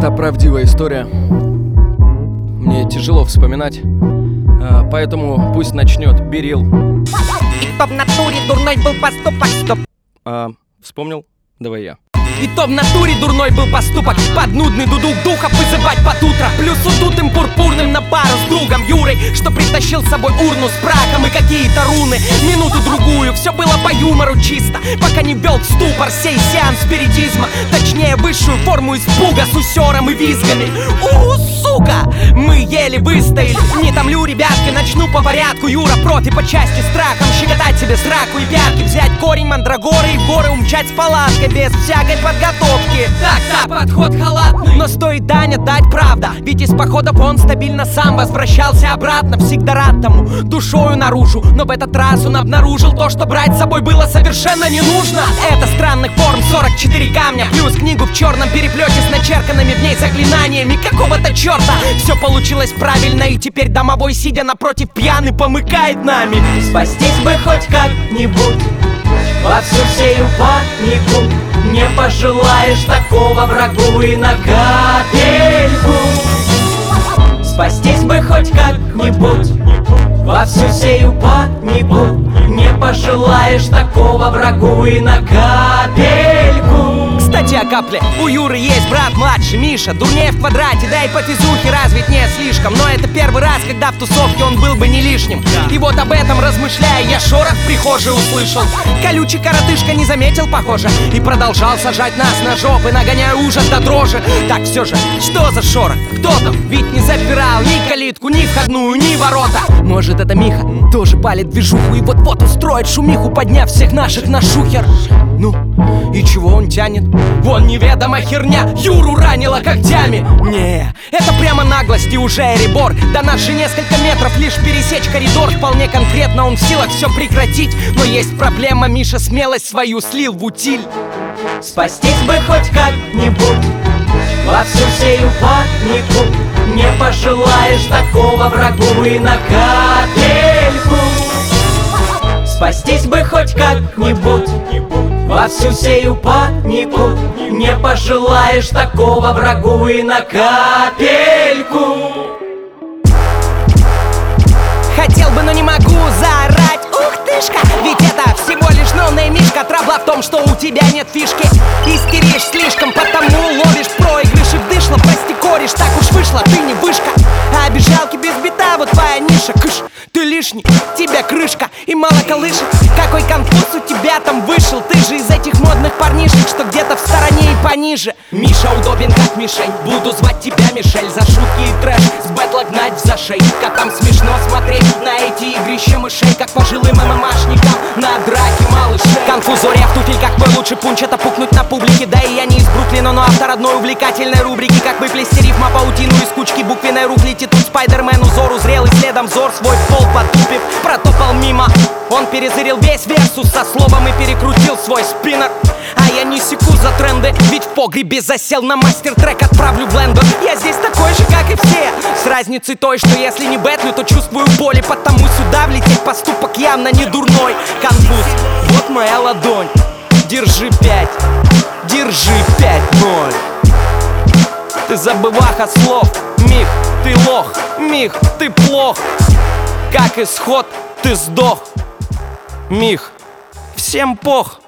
Это правдивая история. Мне тяжело вспоминать, поэтому пусть начнет Берил. И то в натуре дурной был поступок. Стоп. Вспомнил? Давай я. И то в натуре дурной был поступок. Под нудный дудук духов вызывать под утро. Плюс удутым пурпурным на пару с другом Юрой, что притащил с собой урну с прахом и какие-то руны. Минуту-другую, все было по юмору чисто, пока не ввел в ступор сей сеанс спиритизма. Точнее, высшую форму испуга с усером и визгами. Сука! Мы еле выстояли. Не томлю, ребятки, начну по порядку. Юра профи по части страхом щекотать себе сраку и пятки. Взять корень мандрагоры и в горы умчать с палаткой без всякой подготовки. Так, подход халатный. Но стоит Даня дать правда, ведь из походов он стабильно сам возвращался обратно. Всегда рад тому, душою наружу. Но в этот раз он обнаружил то, что брать с собой было совершенно не нужно. Это странных форм 44 камня, плюс книгу в черном переплете с начерканными в ней заклинаниями какого-то черта. Все получилось правильно, и теперь домовой, сидя напротив, пьяный помыкает нами. Спастись бы хоть как-нибудь во всю сею панику. Не пожелаешь такого врагу и на капельку. Спастись бы хоть как-нибудь во всю сею панику. Не пожелаешь такого врагу и на капельку. Кстати, о капле. У Юры есть брат младший, Миша. Дурнее в квадрате, да и по физухе развить не слишком. Но это первый раз, когда в тусовке он был бы не лишним. И вот об этом размышляя, я шорох в прихожей услышал. Колючий коротышка не заметил, похоже, и продолжал сажать нас на жопы, нагоняя ужас до дрожи. Так все же, что за шорох? Кто там? Ведь не запирал ни калитку, ни входную, ни ворота. Может, это Миха тоже палит движуху и вот-вот устроит шумиху, подняв всех наших на шухер. Ну, и чего он тянет? Вон неведома херня Юру ранила когтями. Не, это прямо наглость и уже эребор. До нас же несколько метров, лишь пересечь коридор. Вполне конкретно он в силах все прекратить. Но есть проблема, Миша смелость свою слил в утиль. Спастись бы хоть как-нибудь во всю сею панику. Не пожелаешь такого врагу и на капельку. Спастись бы хоть как-нибудь во всю сею панику. Не пожелаешь такого врагу и на капельку. Хотел бы, но не могу заорать. Ух тышка, ведь это всего лишь ноунеймишка. Трабла в том, что у тебя нет фишки. Истеришь слишком, потому ловишь проигрыш и вдышло. Прости, кореш, так уж вышло, ты не вышка. А обижалки без бита, вот твоя ниша. Кыш, ты лишний, тебя крышка и мало колышет. Какой конфуз у тебя там вышел. Ты же из этих модных парнишек, что где-то в стороне и пониже. Миша удобен как мишень, буду звать тебя Мишель. За шутки и трэш с бэтла гнать за шей. Котам смешно смотреть на эти игрища мышей, как пожилым ММАшникам на драке малышей. Конфузория в туфельках, твой лучший пунч — это пукнуть на публике. Да и я не из Бруклина, но автор одной увлекательной рубрики. Как выплести рифма паутину из кучки буквенной рук. Летит тут Спайдермен узору, зрелый следом взор свой в пол потупив, протопал мимо. Он перезырил весь версус со словом и перекрутил свой спиннер. А я не секу за тренды, ведь в погребе засел на мастер-трек, отправлю в блендер. Я здесь такой же, как и все, с разницей той, что если не бэтлю, то чувствую боль. И потому сюда влететь поступок явно не дурной. Конфуз, вот моя ладонь, держи 5, держи 5-0. Ты забываха слов, Мих, ты лох, Мих, ты плох. Как исход, ты сдох, Мих, всем пох.